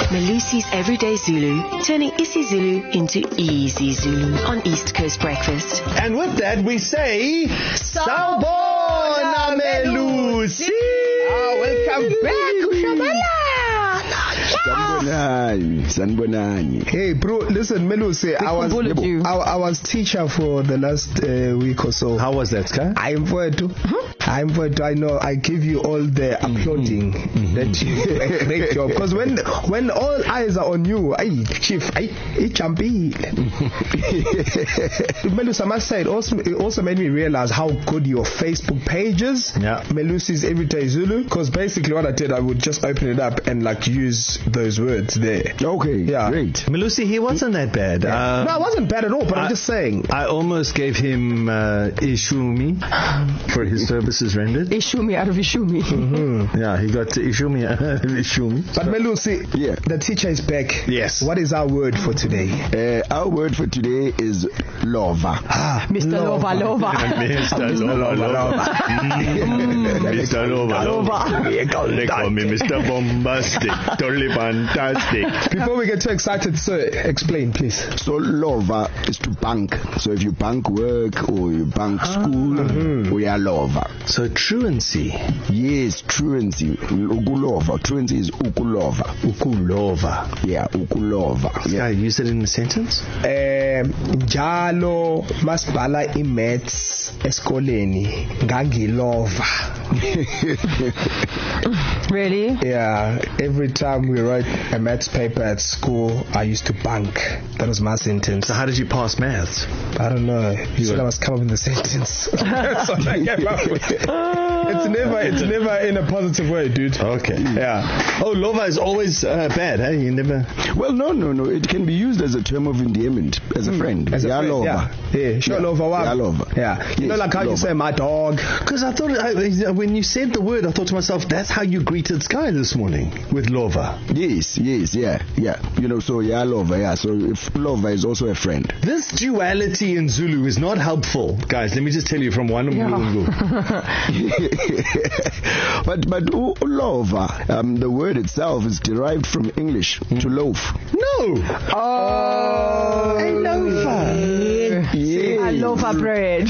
Melusi's Everyday Zulu, turning isiZulu into easy Zulu on East Coast Breakfast. And with that, we say, Sawubona Melusi! Welcome back, Ushabala! Sanbonani. Hey, bro, listen, Melusi, I was teacher for the last week or so. How was that, Sky? I'm for it too. I know. I give you all the applauding that you do a great job. Because when all eyes are on you, chief, it's jumpy. Melusi, I must say, it also made me realize how good your Facebook page is. Yeah. Melusi's Everyday Zulu. Because basically what I did, I would just open it up and use those words there. Okay, yeah. Great. Melusi, he wasn't that bad. No, it wasn't bad at all, but I'm just saying. I almost gave him Ishumi for his services rendered. Ishumi out of Ishumi. Mm-hmm. Yeah, he got Ishumi out of Ishumi. But Melusi, the teacher is back. Yes. What is our word for today? Our word for today is lova. Mr. Lova. Mr. Lova. Mr. Lova. They call me Mr. Bombastic. Totally fantastic. Before we get too excited, sir, explain, please. So lova is to bank. So if you bank work or you bank school, we are lova. So truancy. Yes, truancy. Ukulova. Truancy is ukulova. Ukulova. Yeah, ukulova. Yeah, use it in a sentence. Njalo masibhala imaths esikoleni ngangilova. Really? Yeah, every time we wrote a maths paper at school, I used to bunk. That was my sentence. So how did you pass maths? I don't know. You said I must come up with a sentence. That's what I came up with. It's never in a positive way, dude. Okay. Yeah. Oh, lova is always bad, eh? You never. Well, no. It can be used as a term of endearment, as a friend. As a friend, lova. Yeah. Sure, lova. Lova. Yeah. You know, like how you say my dog. Because I thought when you said the word, I thought to myself, that's how you greeted Sky this morning with lova. Yes, yeah. You know, so lova, yeah. So if lova is also a friend. This duality in Zulu is not helpful, guys. Let me just tell you from one Mlungu. But ulova, the word itself is derived from English to loaf. No. Oh, a loafer. Yeah. A loaf of bread.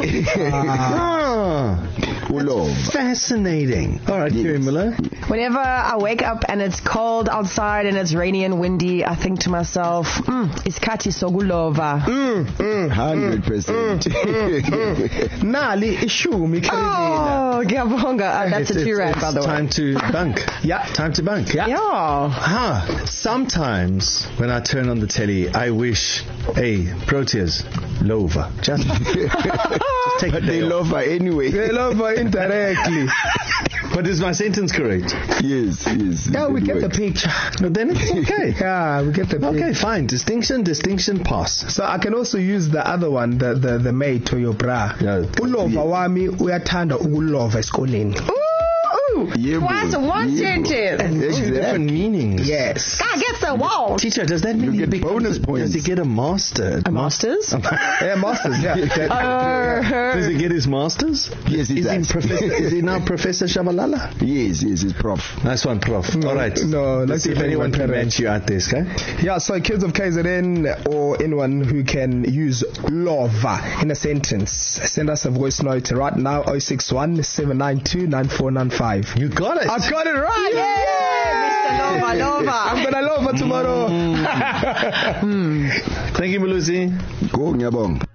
Fascinating. All right, Kiri Miller. Whenever I wake up and it's cold outside and it's rainy and windy, I think to myself, isikhathi sokulova. 100%. Nali ishumi. Oh, ngiyabonga. That's a T-Rad, by the way. Time to bunk. Yeah. Time to bunk. Yeah. Sometimes when I turn on the telly, I wish, hey, Proteas, lova. Just take But they lova anyway. They lova indirectly. But is my sentence correct? Yes. Yeah, we get the picture. No, then it's okay. Yeah, we get the picture. Okay, fine. Distinction, pass. So I can also use the other one, the mate or your bra. Yeah. Ulova wami uyathanda ukulova esikoleni. What's one sentence? Two different meanings. Yes. God gets the wall. Teacher, does that mean you get bonus points? Does he get a master? A master's? Yeah, masters. Yeah. Does he get his master's? Yes, he does. Is he now Professor Shabalala? Yes, he's prof. Nice one, prof. All right. No, let's see if anyone can match you out there, okay? Yeah, so kids of KZN or anyone who can use lova in a sentence, send us a voice note right now, 061 792 9495. You got it. I got it right. Mr. Lova. I'm gonna lova tomorrow. Thank you, Melusi. Go, Nyabong.